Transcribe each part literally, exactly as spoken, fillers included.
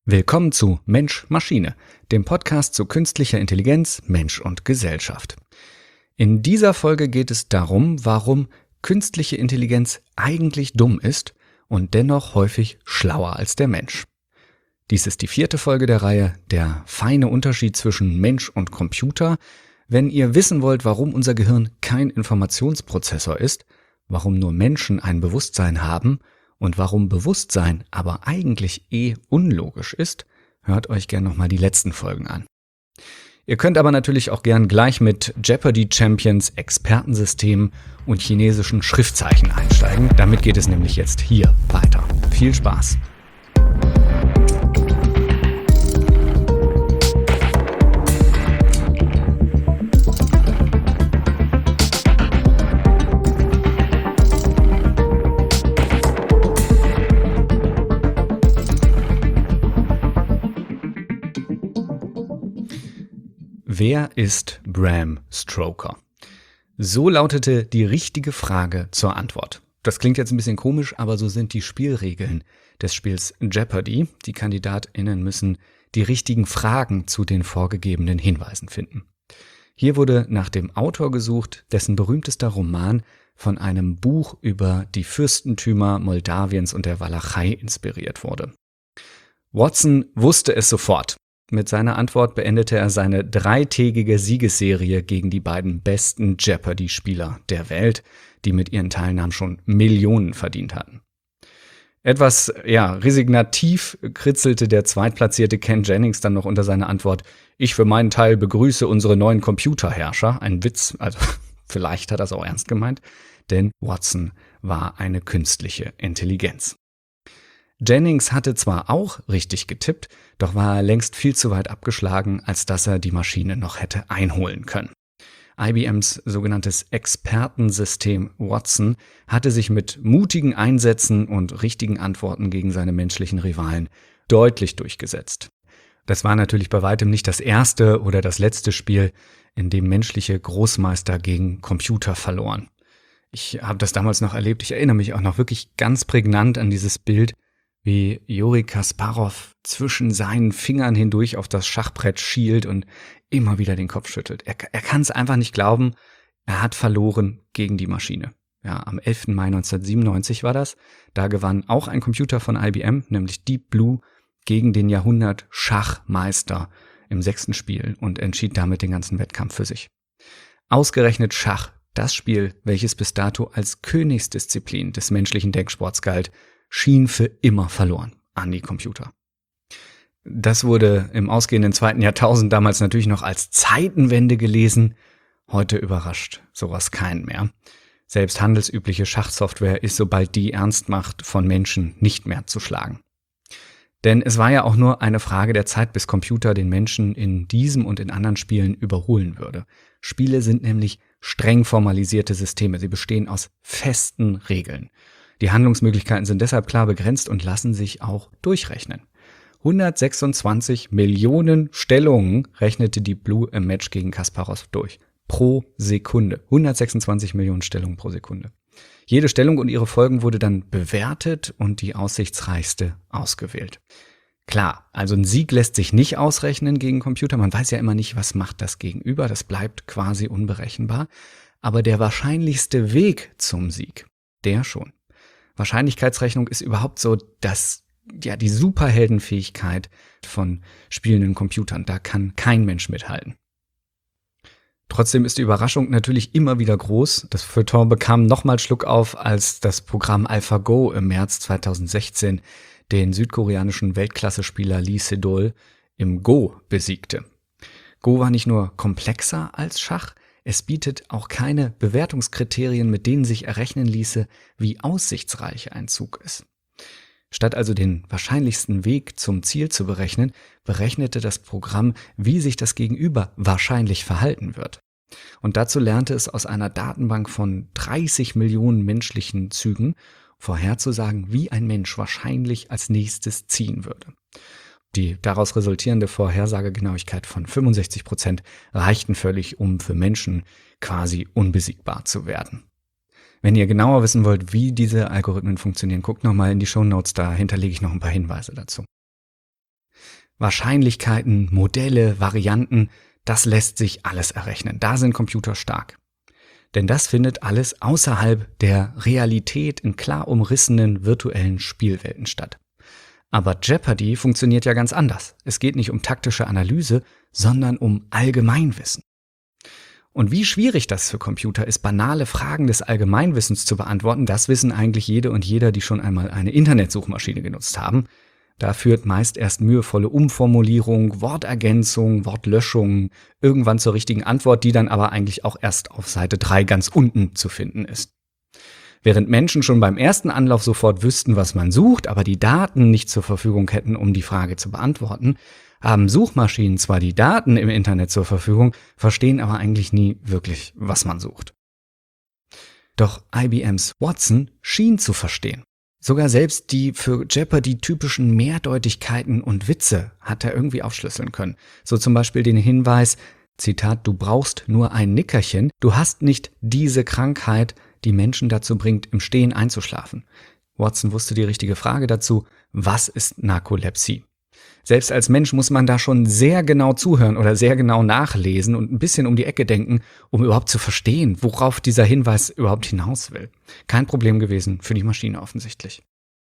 Willkommen zu Mensch-Maschine, dem Podcast zu künstlicher Intelligenz, Mensch und Gesellschaft. In dieser Folge geht es darum, warum künstliche Intelligenz eigentlich dumm ist und dennoch häufig schlauer als der Mensch. Dies ist die vierte Folge der Reihe, der feine Unterschied zwischen Mensch und Computer. Wenn ihr wissen wollt, warum unser Gehirn kein Informationsprozessor ist, warum nur Menschen ein Bewusstsein haben und warum Bewusstsein aber eigentlich eh unlogisch ist, hört euch gern nochmal die letzten Folgen an. Ihr könnt aber natürlich auch gern gleich mit Jeopardy Champions, Expertensystemen und chinesischen Schriftzeichen einsteigen. Damit geht es nämlich jetzt hier weiter. Viel Spaß! Wer ist Bram Stoker? So lautete die richtige Frage zur Antwort. Das klingt jetzt ein bisschen komisch, aber so sind die Spielregeln des Spiels Jeopardy. Die KandidatInnen müssen die richtigen Fragen zu den vorgegebenen Hinweisen finden. Hier wurde nach dem Autor gesucht, dessen berühmtester Roman von einem Buch über die Fürstentümer Moldawiens und der Walachei inspiriert wurde. Watson wusste es sofort. Mit seiner Antwort beendete er seine dreitägige Siegesserie gegen die beiden besten Jeopardy-Spieler der Welt, die mit ihren Teilnahmen schon Millionen verdient hatten. Etwas, ja, resignativ kritzelte der zweitplatzierte Ken Jennings dann noch unter seiner Antwort: Ich für meinen Teil begrüße unsere neuen Computerherrscher. Ein Witz, also vielleicht hat er es auch ernst gemeint, denn Watson war eine künstliche Intelligenz. Jennings hatte zwar auch richtig getippt, doch war er längst viel zu weit abgeschlagen, als dass er die Maschine noch hätte einholen können. I B Ms sogenanntes Expertensystem Watson hatte sich mit mutigen Einsätzen und richtigen Antworten gegen seine menschlichen Rivalen deutlich durchgesetzt. Das war natürlich bei weitem nicht das erste oder das letzte Spiel, in dem menschliche Großmeister gegen Computer verloren. Ich habe das damals noch erlebt, ich erinnere mich auch noch wirklich ganz prägnant an dieses Bild, wie Juri Kasparow zwischen seinen Fingern hindurch auf das Schachbrett schielt und immer wieder den Kopf schüttelt. Er, er kann es einfach nicht glauben, er hat verloren gegen die Maschine. Ja, am elften Mai neunzehnhundertsiebenundneunzig war das. Da gewann auch ein Computer von I B M, nämlich Deep Blue, gegen den Jahrhundert-Schachmeister im sechsten Spiel und entschied damit den ganzen Wettkampf für sich. Ausgerechnet Schach, das Spiel, welches bis dato als Königsdisziplin des menschlichen Denksports galt, schien für immer verloren an die Computer. Das wurde im ausgehenden zweiten Jahrtausend damals natürlich noch als Zeitenwende gelesen. Heute überrascht sowas keinen mehr. Selbst handelsübliche Schachsoftware ist, sobald die ernst macht, von Menschen nicht mehr zu schlagen. Denn es war ja auch nur eine Frage der Zeit, bis Computer den Menschen in diesem und in anderen Spielen überholen würde. Spiele sind nämlich streng formalisierte Systeme. Sie bestehen aus festen Regeln. Die Handlungsmöglichkeiten sind deshalb klar begrenzt und lassen sich auch durchrechnen. hundertsechsundzwanzig Millionen Stellungen rechnete Deep Blue im Match gegen Kasparow durch. Pro Sekunde. hundertsechsundzwanzig Millionen Stellungen pro Sekunde. Jede Stellung und ihre Folgen wurde dann bewertet und die aussichtsreichste ausgewählt. Klar, also ein Sieg lässt sich nicht ausrechnen gegen Computer. Man weiß ja immer nicht, was macht das Gegenüber. Das bleibt quasi unberechenbar. Aber der wahrscheinlichste Weg zum Sieg, der schon. Wahrscheinlichkeitsrechnung ist überhaupt so, dass ja die Superheldenfähigkeit von spielenden Computern, da kann kein Mensch mithalten. Trotzdem ist die Überraschung natürlich immer wieder groß. Das Feuilleton bekam nochmal Schluck auf, als das Programm AlphaGo im März zweitausendsechzehn den südkoreanischen Weltklasse-Spieler Lee Sedol im Go besiegte. Go war nicht nur komplexer als Schach, es bietet auch keine Bewertungskriterien, mit denen sich errechnen ließe, wie aussichtsreich ein Zug ist. Statt also den wahrscheinlichsten Weg zum Ziel zu berechnen, berechnete das Programm, wie sich das Gegenüber wahrscheinlich verhalten wird. Und dazu lernte es aus einer Datenbank von dreißig Millionen menschlichen Zügen vorherzusagen, wie ein Mensch wahrscheinlich als nächstes ziehen würde. Die daraus resultierende Vorhersagegenauigkeit von fünfundsechzig Prozent reichten völlig, um für Menschen quasi unbesiegbar zu werden. Wenn ihr genauer wissen wollt, wie diese Algorithmen funktionieren, guckt nochmal in die Shownotes, da hinterlege ich noch ein paar Hinweise dazu. Wahrscheinlichkeiten, Modelle, Varianten, das lässt sich alles errechnen. Da sind Computer stark. Denn das findet alles außerhalb der Realität in klar umrissenen virtuellen Spielwelten statt. Aber Jeopardy funktioniert ja ganz anders. Es geht nicht um taktische Analyse, sondern um Allgemeinwissen. Und wie schwierig das für Computer ist, banale Fragen des Allgemeinwissens zu beantworten, das wissen eigentlich jede und jeder, die schon einmal eine Internetsuchmaschine genutzt haben. Da führt meist erst mühevolle Umformulierung, Wortergänzung, Wortlöschung irgendwann zur richtigen Antwort, die dann aber eigentlich auch erst auf Seite drei ganz unten zu finden ist. Während Menschen schon beim ersten Anlauf sofort wüssten, was man sucht, aber die Daten nicht zur Verfügung hätten, um die Frage zu beantworten, haben Suchmaschinen zwar die Daten im Internet zur Verfügung, verstehen aber eigentlich nie wirklich, was man sucht. Doch I B Ms Watson schien zu verstehen. Sogar selbst die für Jeopardy typischen Mehrdeutigkeiten und Witze hat er irgendwie aufschlüsseln können. So zum Beispiel den Hinweis, Zitat, du brauchst nur ein Nickerchen, du hast nicht diese Krankheit, die Menschen dazu bringt, im Stehen einzuschlafen. Watson wusste die richtige Frage dazu, was ist Narkolepsie? Selbst als Mensch muss man da schon sehr genau zuhören oder sehr genau nachlesen und ein bisschen um die Ecke denken, um überhaupt zu verstehen, worauf dieser Hinweis überhaupt hinaus will. Kein Problem gewesen für die Maschine offensichtlich.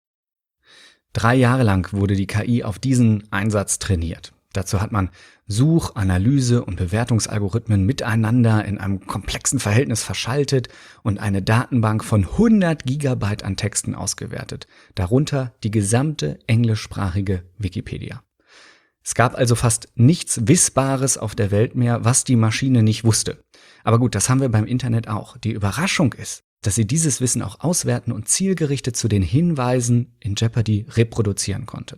Drei Jahre lang wurde die K I auf diesen Einsatz trainiert. Dazu hat man Such-, Analyse- und Bewertungsalgorithmen miteinander in einem komplexen Verhältnis verschaltet und eine Datenbank von hundert Gigabyte an Texten ausgewertet, darunter die gesamte englischsprachige Wikipedia. Es gab also fast nichts Wissbares auf der Welt mehr, was die Maschine nicht wusste. Aber gut, das haben wir beim Internet auch. Die Überraschung ist, dass sie dieses Wissen auch auswerten und zielgerichtet zu den Hinweisen in Jeopardy reproduzieren konnte.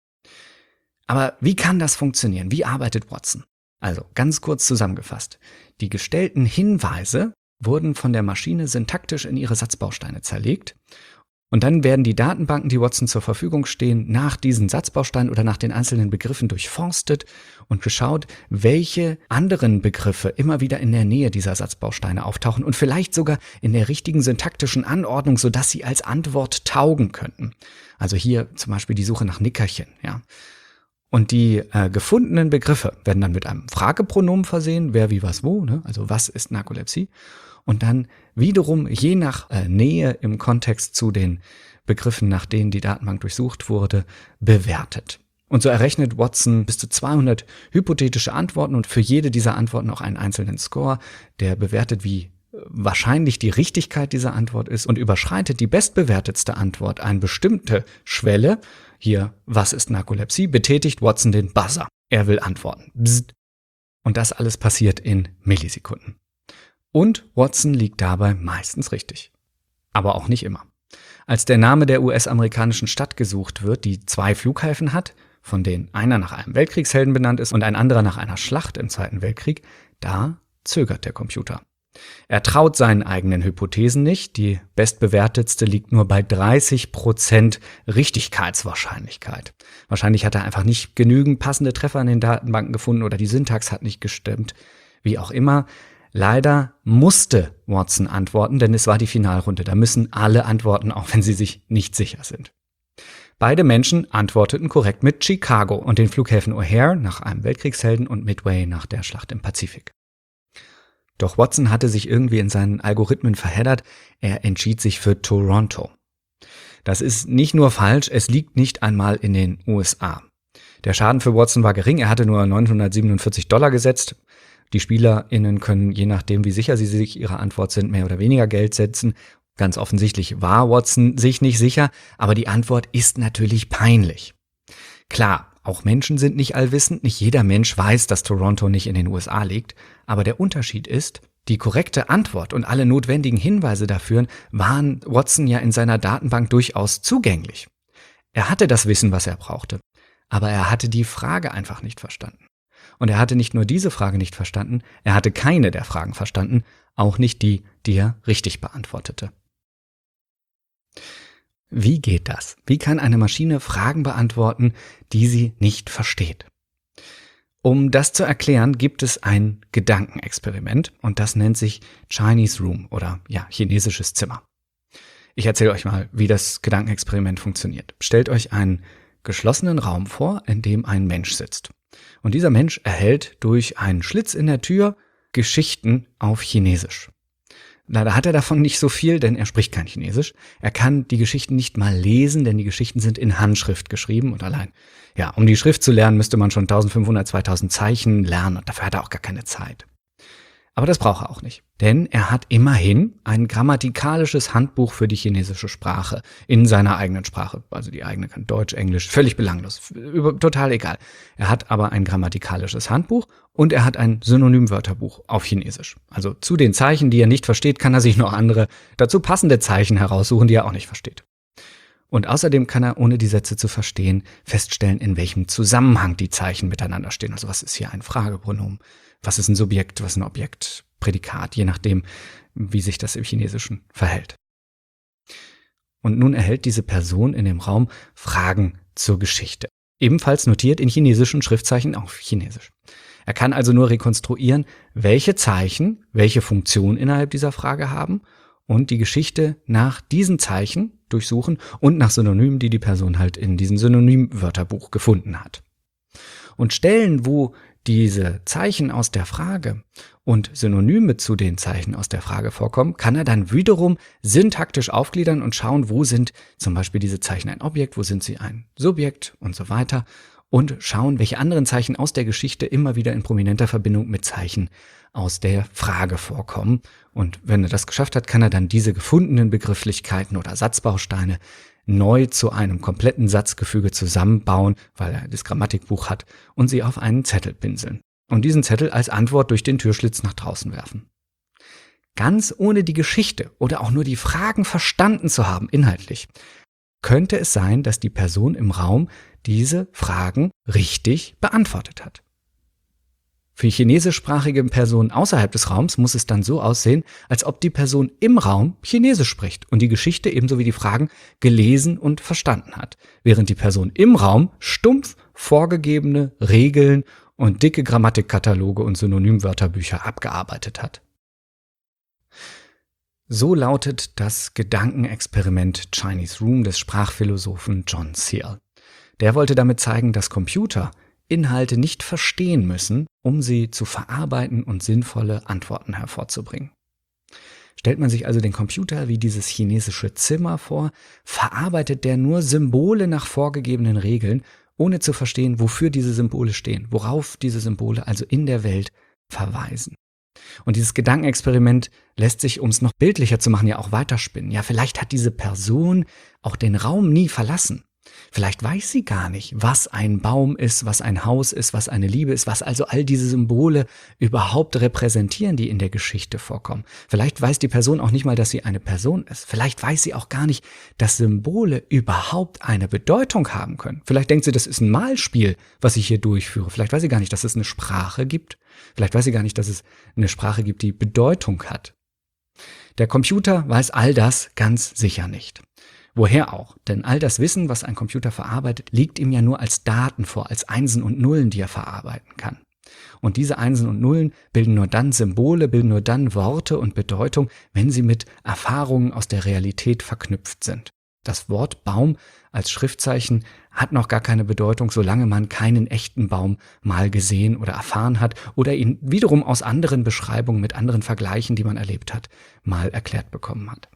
Aber wie kann das funktionieren? Wie arbeitet Watson? Also ganz kurz zusammengefasst. Die gestellten Hinweise wurden von der Maschine syntaktisch in ihre Satzbausteine zerlegt und dann werden die Datenbanken, die Watson zur Verfügung stehen, nach diesen Satzbausteinen oder nach den einzelnen Begriffen durchforstet und geschaut, welche anderen Begriffe immer wieder in der Nähe dieser Satzbausteine auftauchen und vielleicht sogar in der richtigen syntaktischen Anordnung, sodass sie als Antwort taugen könnten. Also hier zum Beispiel die Suche nach Nickerchen, ja. Und die äh, gefundenen Begriffe werden dann mit einem Fragepronomen versehen, wer, wie, was, wo, ne? Also was ist Narkolepsie? Und dann wiederum je nach äh, Nähe im Kontext zu den Begriffen, nach denen die Datenbank durchsucht wurde, bewertet. Und so errechnet Watson bis zu zweihundert hypothetische Antworten und für jede dieser Antworten auch einen einzelnen Score, der bewertet, wie wahrscheinlich die Richtigkeit dieser Antwort ist und überschreitet die bestbewertetste Antwort eine bestimmte Schwelle, hier, was ist Narkolepsie, betätigt Watson den Buzzer. Er will antworten. Bzzt. Und das alles passiert in Millisekunden. Und Watson liegt dabei meistens richtig. Aber auch nicht immer. Als der Name der U S-amerikanischen Stadt gesucht wird, die zwei Flughäfen hat, von denen einer nach einem Weltkriegshelden benannt ist und ein anderer nach einer Schlacht im Zweiten Weltkrieg, da zögert der Computer. Er traut seinen eigenen Hypothesen nicht. Die bestbewertetste liegt nur bei dreißig Prozent Richtigkeitswahrscheinlichkeit. Wahrscheinlich hat er einfach nicht genügend passende Treffer in den Datenbanken gefunden oder die Syntax hat nicht gestimmt. Wie auch immer, leider musste Watson antworten, denn es war die Finalrunde. Da müssen alle antworten, auch wenn sie sich nicht sicher sind. Beide Menschen antworteten korrekt mit Chicago und den Flughäfen O'Hare nach einem Weltkriegshelden und Midway nach der Schlacht im Pazifik. Doch Watson hatte sich irgendwie in seinen Algorithmen verheddert. Er entschied sich für Toronto. Das ist nicht nur falsch, es liegt nicht einmal in den U S A. Der Schaden für Watson war gering, er hatte nur neunhundertsiebenundvierzig Dollar gesetzt. Die SpielerInnen können, je nachdem wie sicher sie sich ihrer Antwort sind, mehr oder weniger Geld setzen. Ganz offensichtlich war Watson sich nicht sicher, aber die Antwort ist natürlich peinlich. Klar, auch Menschen sind nicht allwissend, nicht jeder Mensch weiß, dass Toronto nicht in den U S A liegt, aber der Unterschied ist, die korrekte Antwort und alle notwendigen Hinweise dafür waren Watson ja in seiner Datenbank durchaus zugänglich. Er hatte das Wissen, was er brauchte, aber er hatte die Frage einfach nicht verstanden. Und er hatte nicht nur diese Frage nicht verstanden, er hatte keine der Fragen verstanden, auch nicht die, die er richtig beantwortete. Wie geht das? Wie kann eine Maschine Fragen beantworten, die sie nicht versteht? Um das zu erklären, gibt es ein Gedankenexperiment und das nennt sich Chinese Room oder ja, chinesisches Zimmer. Ich erzähle euch mal, wie das Gedankenexperiment funktioniert. Stellt euch einen geschlossenen Raum vor, in dem ein Mensch sitzt. Und dieser Mensch erhält durch einen Schlitz in der Tür Geschichten auf Chinesisch. Leider hat er davon nicht so viel, denn er spricht kein Chinesisch. Er kann die Geschichten nicht mal lesen, denn die Geschichten sind in Handschrift geschrieben und allein, ja, um die Schrift zu lernen, müsste man schon eintausendfünfhundert, zweitausend Zeichen lernen und dafür hat er auch gar keine Zeit. Aber das braucht er auch nicht, denn er hat immerhin ein grammatikalisches Handbuch für die chinesische Sprache in seiner eigenen Sprache. Also die eigene kann Deutsch, Englisch, völlig belanglos, über, total egal. Er hat aber ein grammatikalisches Handbuch und er hat ein Synonymwörterbuch auf Chinesisch. Also zu den Zeichen, die er nicht versteht, kann er sich noch andere, dazu passende Zeichen heraussuchen, die er auch nicht versteht. Und außerdem kann er, ohne die Sätze zu verstehen, feststellen, in welchem Zusammenhang die Zeichen miteinander stehen. Also was ist hier ein Fragepronomen? Was ist ein Subjekt, was ist ein Objekt, Prädikat, je nachdem, wie sich das im Chinesischen verhält. Und nun erhält diese Person in dem Raum Fragen zur Geschichte. Ebenfalls notiert in chinesischen Schriftzeichen auf Chinesisch. Er kann also nur rekonstruieren, welche Zeichen welche Funktion innerhalb dieser Frage haben und die Geschichte nach diesen Zeichen durchsuchen und nach Synonymen, die die Person halt in diesem Synonymwörterbuch gefunden hat. Und Stellen, wo diese Zeichen aus der Frage und Synonyme zu den Zeichen aus der Frage vorkommen, kann er dann wiederum syntaktisch aufgliedern und schauen, wo sind zum Beispiel diese Zeichen ein Objekt, wo sind sie ein Subjekt und so weiter und schauen, welche anderen Zeichen aus der Geschichte immer wieder in prominenter Verbindung mit Zeichen aus der Frage vorkommen. Und wenn er das geschafft hat, kann er dann diese gefundenen Begrifflichkeiten oder Satzbausteine neu zu einem kompletten Satzgefüge zusammenbauen, weil er das Grammatikbuch hat, und sie auf einen Zettel pinseln. Und diesen Zettel als Antwort durch den Türschlitz nach draußen werfen. Ganz ohne die Geschichte oder auch nur die Fragen verstanden zu haben, inhaltlich, könnte es sein, dass die Person im Raum diese Fragen richtig beantwortet hat. Für chinesischsprachige Personen außerhalb des Raums muss es dann so aussehen, als ob die Person im Raum Chinesisch spricht und die Geschichte ebenso wie die Fragen gelesen und verstanden hat, während die Person im Raum stumpf vorgegebene Regeln und dicke Grammatikkataloge und Synonymwörterbücher abgearbeitet hat. So lautet das Gedankenexperiment Chinese Room des Sprachphilosophen John Searle. Der wollte damit zeigen, dass Computer Inhalte nicht verstehen müssen, um sie zu verarbeiten und sinnvolle Antworten hervorzubringen. Stellt man sich also den Computer wie dieses chinesische Zimmer vor, verarbeitet der nur Symbole nach vorgegebenen Regeln, ohne zu verstehen, wofür diese Symbole stehen, worauf diese Symbole also in der Welt verweisen. Und dieses Gedankenexperiment lässt sich, um es noch bildlicher zu machen, ja auch weiterspinnen. Ja, vielleicht hat diese Person auch den Raum nie verlassen. Vielleicht weiß sie gar nicht, was ein Baum ist, was ein Haus ist, was eine Liebe ist, was also all diese Symbole überhaupt repräsentieren, die in der Geschichte vorkommen. Vielleicht weiß die Person auch nicht mal, dass sie eine Person ist. Vielleicht weiß sie auch gar nicht, dass Symbole überhaupt eine Bedeutung haben können. Vielleicht denkt sie, das ist ein Malspiel, was ich hier durchführe. Vielleicht weiß sie gar nicht, dass es eine Sprache gibt. Vielleicht weiß sie gar nicht, dass es eine Sprache gibt, die Bedeutung hat. Der Computer weiß all das ganz sicher nicht. Woher auch? Denn all das Wissen, was ein Computer verarbeitet, liegt ihm ja nur als Daten vor, als Einsen und Nullen, die er verarbeiten kann. Und diese Einsen und Nullen bilden nur dann Symbole, bilden nur dann Worte und Bedeutung, wenn sie mit Erfahrungen aus der Realität verknüpft sind. Das Wort Baum als Schriftzeichen hat noch gar keine Bedeutung, solange man keinen echten Baum mal gesehen oder erfahren hat oder ihn wiederum aus anderen Beschreibungen mit anderen Vergleichen, die man erlebt hat, mal erklärt bekommen hat.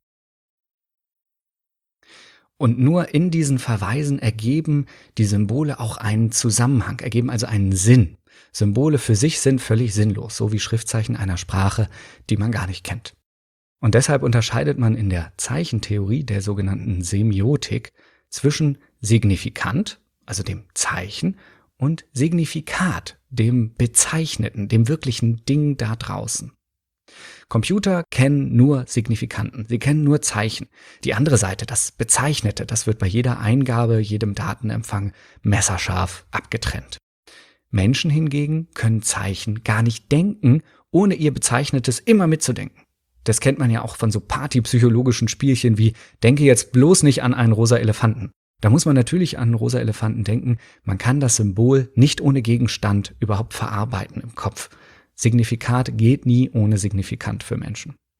Und nur in diesen Verweisen ergeben die Symbole auch einen Zusammenhang, ergeben also einen Sinn. Symbole für sich sind völlig sinnlos, so wie Schriftzeichen einer Sprache, die man gar nicht kennt. Und deshalb unterscheidet man in der Zeichentheorie, der sogenannten Semiotik, zwischen Signifikant, also dem Zeichen, und Signifikat, dem Bezeichneten, dem wirklichen Ding da draußen. Computer kennen nur Signifikanten, sie kennen nur Zeichen. Die andere Seite, das Bezeichnete, das wird bei jeder Eingabe, jedem Datenempfang messerscharf abgetrennt. Menschen hingegen können Zeichen gar nicht denken, ohne ihr Bezeichnetes immer mitzudenken. Das kennt man ja auch von so partypsychologischen Spielchen wie denke jetzt bloß nicht an einen rosa Elefanten. Da muss man natürlich an einen rosa Elefanten denken, man kann das Symbol nicht ohne Gegenstand überhaupt verarbeiten im Kopf. Signifikat geht nie ohne Signifikant für Menschen.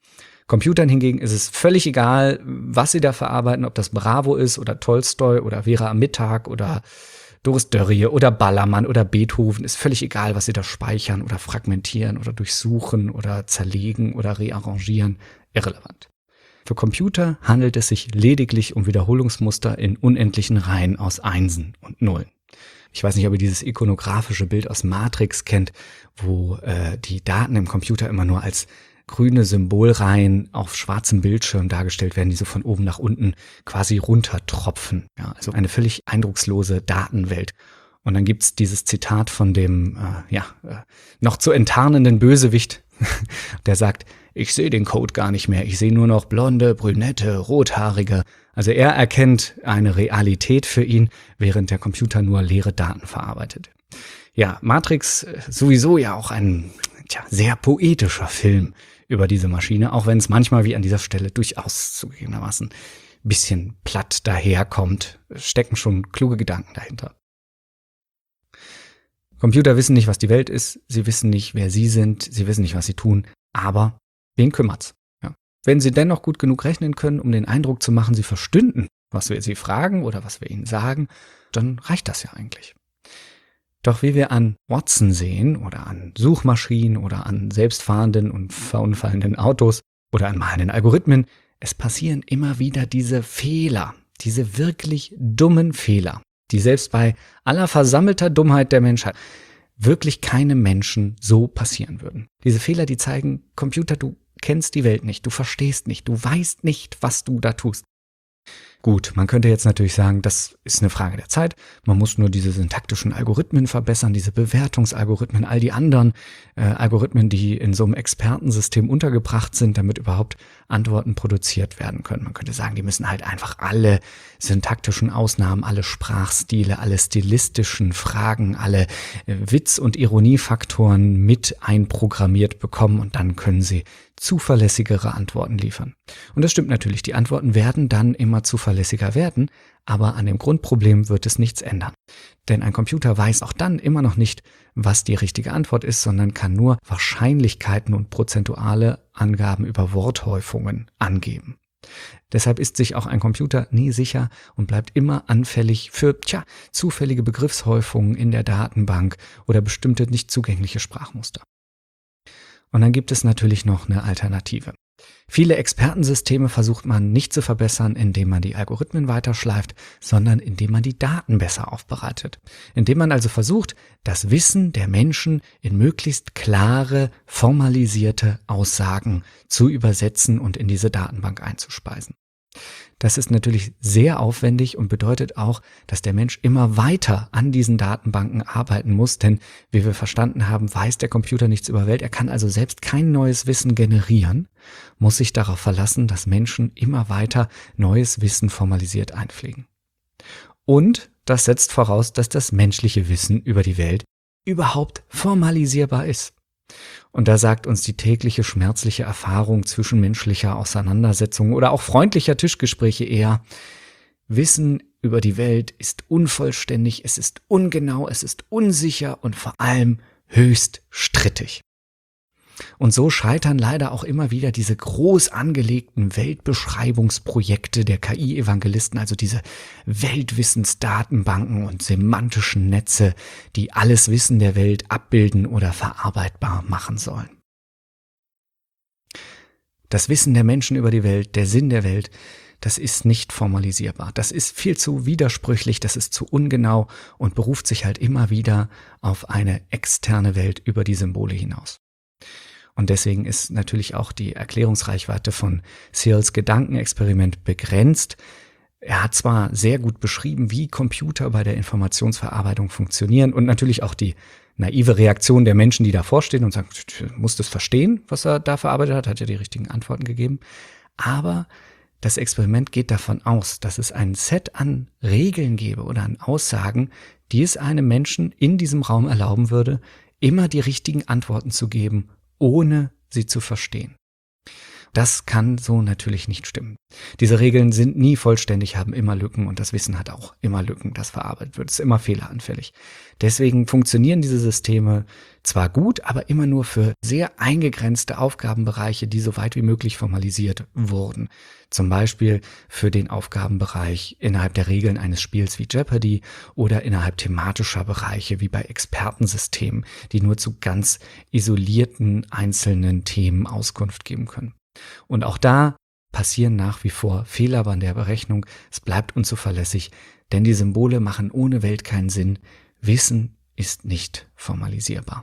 Computern hingegen ist es völlig egal, was sie da verarbeiten, ob das Bravo ist oder Tolstoi oder Vera am Mittag oder Doris Dörrie oder Ballermann oder Beethoven, ist völlig egal, was sie da speichern oder fragmentieren oder durchsuchen oder zerlegen oder rearrangieren, irrelevant. Für Computer handelt es sich lediglich um Wiederholungsmuster in unendlichen Reihen aus Einsen und Nullen. Ich weiß nicht, ob ihr dieses ikonografische Bild aus Matrix kennt, wo äh, die Daten im Computer immer nur als grüne Symbolreihen auf schwarzem Bildschirm dargestellt werden, die so von oben nach unten quasi runtertropfen. Ja, also eine völlig eindruckslose Datenwelt. Und dann gibt's dieses Zitat von dem äh, ja äh, noch zu enttarnenden Bösewicht, der sagt, ich sehe den Code gar nicht mehr, ich sehe nur noch blonde, brünette, rothaarige. Also er erkennt eine Realität für ihn, während der Computer nur leere Daten verarbeitet. Ja, Matrix sowieso ja auch ein tja, sehr poetischer Film über diese Maschine, auch wenn es manchmal wie an dieser Stelle durchaus zugegebenermaßen ein bisschen platt daherkommt, stecken schon kluge Gedanken dahinter. Computer wissen nicht, was die Welt ist, sie wissen nicht, wer sie sind, sie wissen nicht, was sie tun, aber wen kümmert's? Ja. Wenn sie dennoch gut genug rechnen können, um den Eindruck zu machen, sie verstünden, was wir sie fragen oder was wir ihnen sagen, dann reicht das ja eigentlich. Doch wie wir an Watson sehen oder an Suchmaschinen oder an selbstfahrenden und verunfallenden Autos oder an malenden Algorithmen, es passieren immer wieder diese Fehler, diese wirklich dummen Fehler, die selbst bei aller versammelter Dummheit der Menschheit wirklich keinem Menschen so passieren würden. Diese Fehler, die zeigen, Computer, du kennst die Welt nicht, du verstehst nicht, du weißt nicht, was du da tust. Gut, man könnte jetzt natürlich sagen, das ist eine Frage der Zeit. Man muss nur diese syntaktischen Algorithmen verbessern, diese Bewertungsalgorithmen, all die anderen äh, Algorithmen, die in so einem Expertensystem untergebracht sind, damit überhaupt Antworten produziert werden können. Man könnte sagen, die müssen halt einfach alle syntaktischen Ausnahmen, alle Sprachstile, alle stilistischen Fragen, alle äh, Witz- und Ironiefaktoren mit einprogrammiert bekommen und dann können sie zuverlässigere Antworten liefern. Und das stimmt natürlich, die Antworten werden dann immer zuverlässiger werden, aber an dem Grundproblem wird es nichts ändern. Denn ein Computer weiß auch dann immer noch nicht, was die richtige Antwort ist, sondern kann nur Wahrscheinlichkeiten und prozentuale Angaben über Worthäufungen angeben. Deshalb ist sich auch ein Computer nie sicher und bleibt immer anfällig für tja, zufällige Begriffshäufungen in der Datenbank oder bestimmte nicht zugängliche Sprachmuster. Und dann gibt es natürlich noch eine Alternative. Viele Expertensysteme versucht man nicht zu verbessern, indem man die Algorithmen weiterschleift, sondern indem man die Daten besser aufbereitet. Indem man also versucht, das Wissen der Menschen in möglichst klare, formalisierte Aussagen zu übersetzen und in diese Datenbank einzuspeisen. Das ist natürlich sehr aufwendig und bedeutet auch, dass der Mensch immer weiter an diesen Datenbanken arbeiten muss, denn wie wir verstanden haben, weiß der Computer nichts über Welt. Er kann also selbst kein neues Wissen generieren, muss sich darauf verlassen, dass Menschen immer weiter neues Wissen formalisiert einpflegen. Und das setzt voraus, dass das menschliche Wissen über die Welt überhaupt formalisierbar ist. Und da sagt uns die tägliche schmerzliche Erfahrung zwischenmenschlicher Auseinandersetzungen oder auch freundlicher Tischgespräche eher, Wissen über die Welt ist unvollständig, es ist ungenau, es ist unsicher und vor allem höchst strittig. Und so scheitern leider auch immer wieder diese groß angelegten Weltbeschreibungsprojekte der K I-Evangelisten, also diese Weltwissensdatenbanken und semantischen Netze, die alles Wissen der Welt abbilden oder verarbeitbar machen sollen. Das Wissen der Menschen über die Welt, der Sinn der Welt, das ist nicht formalisierbar. Das ist viel zu widersprüchlich, das ist zu ungenau und beruft sich halt immer wieder auf eine externe Welt über die Symbole hinaus. Und deswegen ist natürlich auch die Erklärungsreichweite von Searles Gedankenexperiment begrenzt. Er hat zwar sehr gut beschrieben, wie Computer bei der Informationsverarbeitung funktionieren und natürlich auch die naive Reaktion der Menschen, die davor stehen und sagen, du musst es verstehen, was er da verarbeitet hat, hat ja die richtigen Antworten gegeben. Aber das Experiment geht davon aus, dass es ein Set an Regeln gäbe oder an Aussagen, die es einem Menschen in diesem Raum erlauben würde, immer die richtigen Antworten zu geben, ohne sie zu verstehen. Das kann so natürlich nicht stimmen. Diese Regeln sind nie vollständig, haben immer Lücken und das Wissen hat auch immer Lücken, das verarbeitet wird. Es ist immer fehleranfällig. Deswegen funktionieren diese Systeme zwar gut, aber immer nur für sehr eingegrenzte Aufgabenbereiche, die so weit wie möglich formalisiert wurden. Zum Beispiel für den Aufgabenbereich innerhalb der Regeln eines Spiels wie Jeopardy oder innerhalb thematischer Bereiche wie bei Expertensystemen, die nur zu ganz isolierten einzelnen Themen Auskunft geben können. Und auch da passieren nach wie vor Fehler bei der Berechnung. Es bleibt unzuverlässig, denn die Symbole machen ohne Welt keinen Sinn. Wissen ist nicht formalisierbar.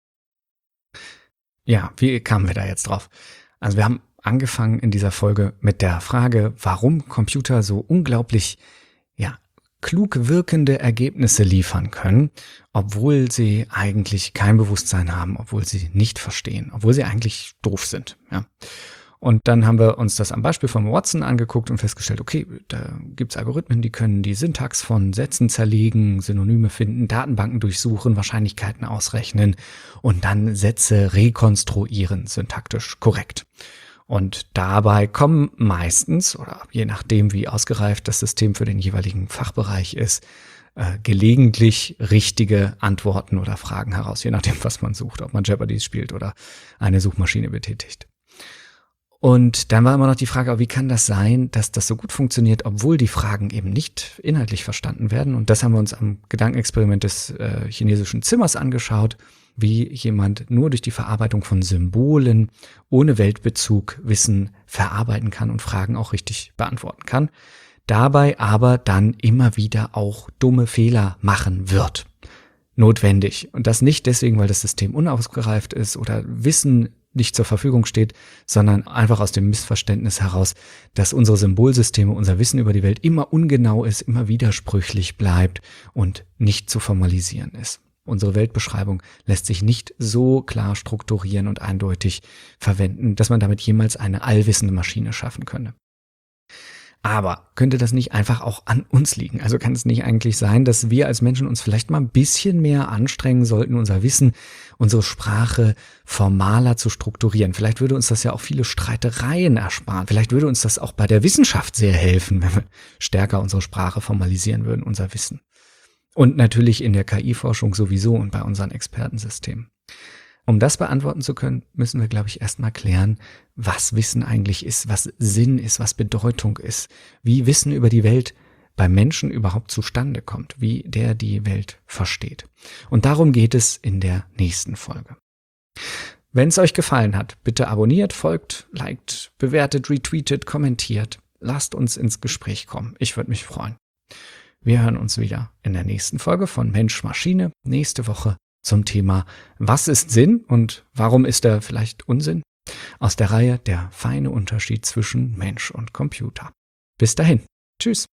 Ja, wie kamen wir da jetzt drauf? Also wir haben angefangen in dieser Folge mit der Frage, warum Computer so unglaublich, ja, klug wirkende Ergebnisse liefern können, obwohl sie eigentlich kein Bewusstsein haben, obwohl sie nicht verstehen, obwohl sie eigentlich doof sind, ja. Und dann haben wir uns das am Beispiel von Watson angeguckt und festgestellt, okay, da gibt's Algorithmen, die können die Syntax von Sätzen zerlegen, Synonyme finden, Datenbanken durchsuchen, Wahrscheinlichkeiten ausrechnen und dann Sätze rekonstruieren, syntaktisch korrekt. Und dabei kommen meistens, oder je nachdem, wie ausgereift das System für den jeweiligen Fachbereich ist, äh, gelegentlich richtige Antworten oder Fragen heraus, je nachdem, was man sucht, ob man Jeopardy spielt oder eine Suchmaschine betätigt. Und dann war immer noch die Frage, wie kann das sein, dass das so gut funktioniert, obwohl die Fragen eben nicht inhaltlich verstanden werden? Und das haben wir uns am Gedankenexperiment des äh, chinesischen Zimmers angeschaut, wie jemand nur durch die Verarbeitung von Symbolen ohne Weltbezug Wissen verarbeiten kann und Fragen auch richtig beantworten kann, dabei aber dann immer wieder auch dumme Fehler machen wird. Notwendig. Und das nicht deswegen, weil das System unausgereift ist oder Wissen nicht zur Verfügung steht, sondern einfach aus dem Missverständnis heraus, dass unsere Symbolsysteme, unser Wissen über die Welt immer ungenau ist, immer widersprüchlich bleibt und nicht zu formalisieren ist. Unsere Weltbeschreibung lässt sich nicht so klar strukturieren und eindeutig verwenden, dass man damit jemals eine allwissende Maschine schaffen könne. Aber könnte das nicht einfach auch an uns liegen? Also kann es nicht eigentlich sein, dass wir als Menschen uns vielleicht mal ein bisschen mehr anstrengen sollten, unser Wissen, unsere Sprache formaler zu strukturieren? Vielleicht würde uns das ja auch viele Streitereien ersparen. Vielleicht würde uns das auch bei der Wissenschaft sehr helfen, wenn wir stärker unsere Sprache formalisieren würden, unser Wissen. Und natürlich in der K I-Forschung sowieso und bei unseren Expertensystemen. Um das beantworten zu können, müssen wir, glaube ich, erstmal klären, was Wissen eigentlich ist, was Sinn ist, was Bedeutung ist, wie Wissen über die Welt beim Menschen überhaupt zustande kommt, wie der die Welt versteht. Und darum geht es in der nächsten Folge. Wenn es euch gefallen hat, bitte abonniert, folgt, liked, bewertet, retweetet, kommentiert. Lasst uns ins Gespräch kommen. Ich würde mich freuen. Wir hören uns wieder in der nächsten Folge von Mensch Maschine nächste Woche zum Thema Was ist Sinn und warum ist er vielleicht Unsinn? Aus der Reihe Der feine Unterschied zwischen Mensch und Computer. Bis dahin. Tschüss.